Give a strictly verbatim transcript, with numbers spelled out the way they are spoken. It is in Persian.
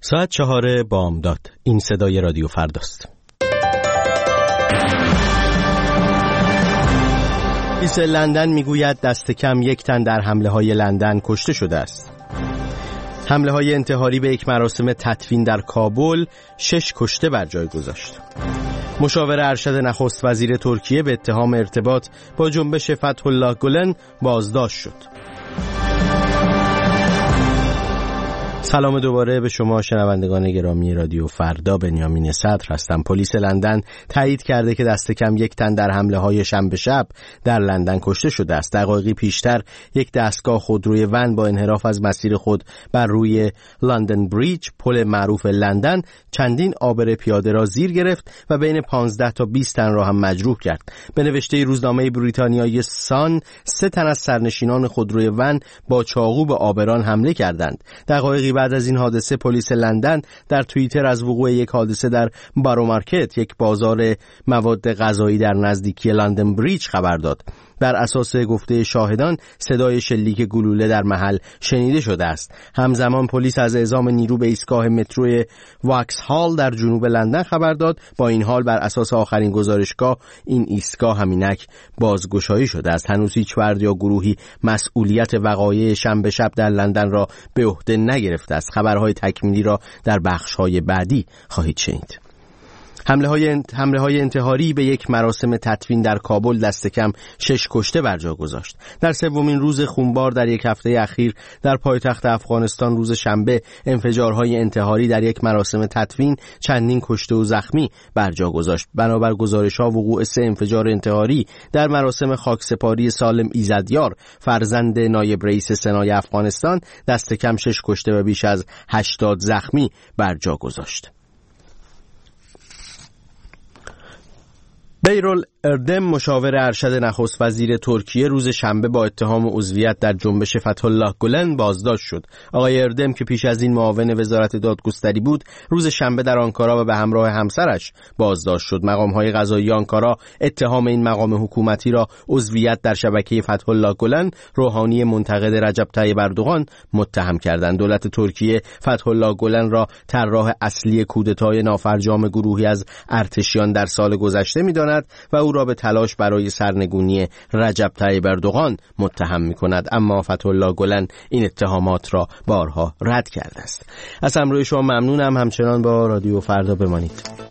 ساعت چهار بامداد. این صدای رادیو فرداست. پلیس لندن میگوید دست کم یک تن در حمله های لندن کشته شده است. حمله های انتحاری به یک مراسم تدفین در کابل شش کشته بر جای گذاشت. مشاور ارشد نخست وزیر ترکیه به اتهام ارتباط با جنبش فتح الله گلن بازداشت شد. سلام دوباره به شما شنوندگان گرامی رادیو فردا. بنیامین صدر هستم. پلیس لندن تایید کرده که دست کم یک تن در حمله های شنبه شب در لندن کشته شده است. دقایقی پیشتر یک دستگاه خودروی ون با انحراف از مسیر خود بر روی لندن بریج، پل معروف لندن، چندین عابر پیاده را زیر گرفت و بین پانزده تا بیست تن را هم مجروح کرد. به نوشته روزنامه بریتانیایی سان، سه تن از سرنشینان خودروی ون با چاقو به عابران حمله کردند. دقایقی بعد از این حادثه پلیس لندن در توییتر از وقوع یک حادثه در بارو مارکت، یک بازار مواد غذایی در نزدیکی لندن بریج خبر داد. بر اساس گفته شاهدان صدای شلیک گلوله در محل شنیده شده است. همزمان پلیس از اعزام نیرو به ایستگاه مترو واکسهال در جنوب لندن خبر داد. با این حال بر اساس آخرین گزارشگاه این ایستگاه همینک بازگشایی شده است. هنوز هیچ فرد یا گروهی مسئولیت وقایع شنبه شب در لندن را به عهده نگرفته است. خبرهای تکمیلی را در بخش‌های بعدی خواهید شنید. حمله های حمله های انتحاری به یک مراسم تدفین در کابل دست کم شش کشته بر جا گذاشت. در سومین روز خونبار در یک هفته اخیر در پایتخت افغانستان روز شنبه انفجارهای انتحاری در یک مراسم تدفین چندین کشته و زخمی بر جا گذاشت. بنابر گزارش‌ها وقوع سه انفجار انتحاری در مراسم خاکسپاری سالم ایزدیار، فرزند نایب رئیس سنای افغانستان، دست کم شش کشته و بیش از هشتاد زخمی بر جا گذاشت. بیرول اردم، مشاور ارشد نخست وزیر ترکیه، روز شنبه با اتهام عضویت در جنبش فتح الله گلن بازداشت شد. آقای اردم که پیش از این معاون وزارت دادگستری بود، روز شنبه در آنکارا و به همراه همسرش بازداشت شد. مقام‌های قضایی آنکارا اتهام این مقام حکومتی را عضویت در شبکه فتح الله گلن، روحانی منتقد رجب طیب اردوغان، متهم کردند. دولت ترکیه فتح الله گلن را طراح اصلی کودتای نافرجام گروهی از ارتشیان در سال گذشته می‌داند و او را به تلاش برای سرنگونی رجب طیب اردوغان متهم می‌کند. اما فتح الله گلن این اتهامات را بارها رد کرده است. از همراهی شما ممنونم. همچنان با رادیو فردا بمانید.